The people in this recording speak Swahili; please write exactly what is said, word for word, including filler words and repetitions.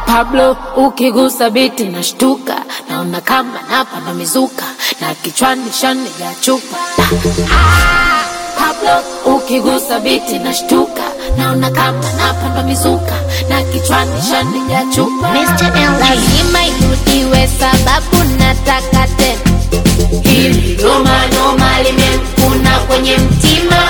Pablo, ukigusa biti nashtuka, naona kama napanda mizuka, na kichwani shani ya chupa. Ah, Pablo, ukigusa biti nashtuka, naona kama napanda mizuka, na kichwani shani ya chupa. mister L G, lazima irudiwe sababu nataka tena. Hili noma noma limekuna kwenye mtima.